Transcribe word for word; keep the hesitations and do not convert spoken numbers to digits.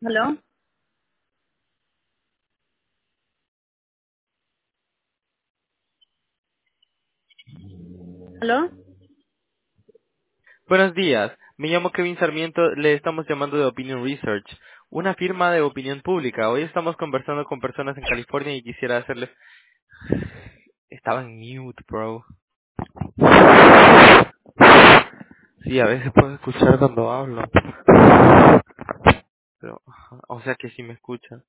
¿Aló? ¿Aló? Buenos días, me llamo Kevin Sarmiento, le estamos llamando de Opinion Research, una firma de opinión pública. Hoy estamos conversando con personas en California y quisiera hacerle... Estaba en mute, bro. Sí, a veces puedo escuchar cuando hablo. Pero, o sea que sí me escucha.